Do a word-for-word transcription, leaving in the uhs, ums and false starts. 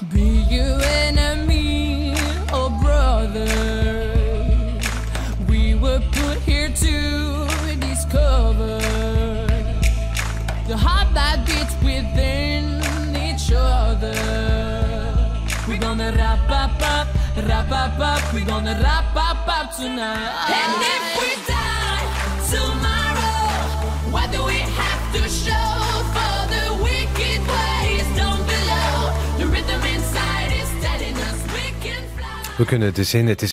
Be you enemy or brother, we were put here to discover the heart that beats within each other. We're gonna wrap up up, wrap up up, we're gonna wrap up up tonight. And if we die tomorrow, what do we have to show for the wicked ways down below? The rhythm inside is telling us we can fly. We kunnen de zin, het is